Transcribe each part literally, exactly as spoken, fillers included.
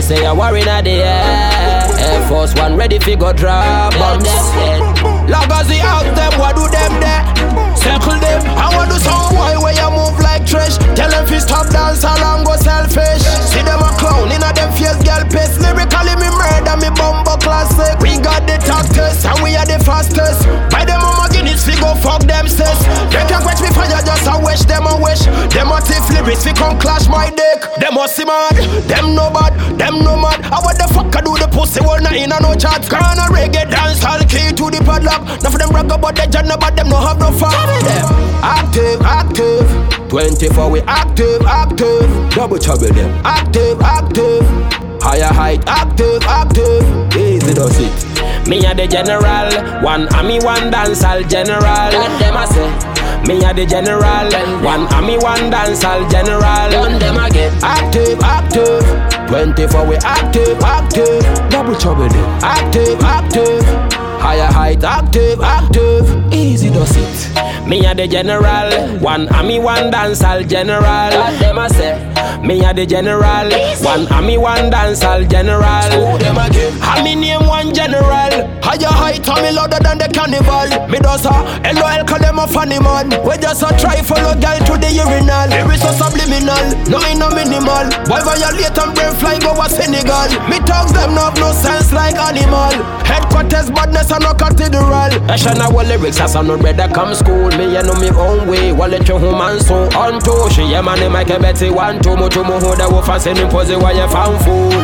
say a war inna the air. Air Force One ready fi go drop bombs. Lagazi out them, what do them there? Circle them, I want to some boy where you move like trash. Tell them fi stop dance along go selfish. See them a clown inna them face girl piss. Lyrically me murder me bumbo classic. We got the tactics and we are the fastest. By them mama Guinness fi go fuck them sis. They can quench me fire just a wish them a wish. Them a thief lyrics fi come clash my dick. Them a see mad, them no bad, them no mad. I what the fuck I do the pussy all night in a no chat. Gonna reggae dance all key to the padlock. None of them brag about the job, but them no have no fun. Active, active, twenty-four we active, active. Double trouble them. Active, active, higher height, active, active. Easy does it. Me a the general, one army, one dancehall general. Let them a say. Me a the general, one army, one dancehall general. Done them again. Active, active, twenty-four we active, active. Double trouble them. Active, active, higher height, active, active. Easy does it. Me a the general, one army, one dancehall general. Let them a say. Me a the general, one army, one dancehall general. Who them again? I me name one general. Higher height, and me louder than the carnival. Me does a L O L call them a funny man. We just a try follow girl to the urinal. Lyrics so subliminal, no in no minimal. Boy violate and brain fly go a Senegal. Me talks them no have no sense like animal. Headquarters badness and no cathedral. I shall not want lyrics as I no better come school. Me you know me own way, while let your woman so on to. She yeah man make a Betty one two more two more hold the wolf and send him pose while you found fool.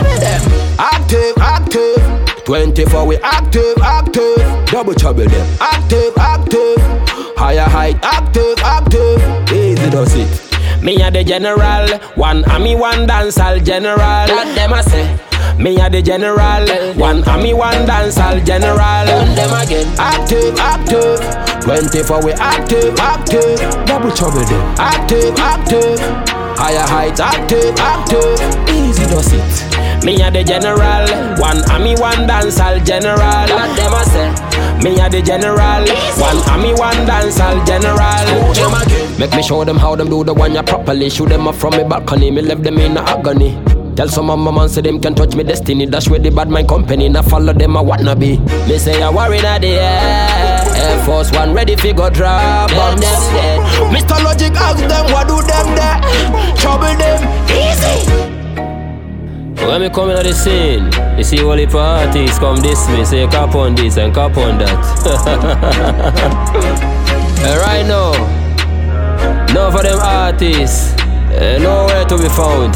Active, active, twenty-four we active, active. Double trouble them. Active, active, higher height, active, active. Easy does it. Me a the general, one army, one dancehall general. Let them a say. Me a the general, one army, one dancehall general. Done them again. Active, active, twenty-four we active, active. Double trouble them. Active, active, higher height, active, active. Easy does it. Me a the general, one army, one dancehall general. Let them a say. Me a the general, one army, one dancehall general. Make me show them how them do the one ya properly. Shoot them up from me balcony, me left them in a agony. Tell some of my man say them can touch me destiny. Dash with the bad mind company, now follow them I wanna be. Me say I war inna the air. Air Force One ready fi go drop bombs. Mister Logic ask them what do them there. Trouble them easy. When me come in the scene, you see all the parties come this me. Say cap on this and cap on that. And right now, none for them artists uh, nowhere to be found.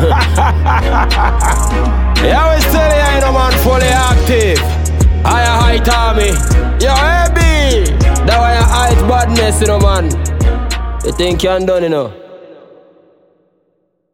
I always tell you, you know man, fully active. Higher height army. Yo, A B, that why you height badness, you know man. You think you're done, you know.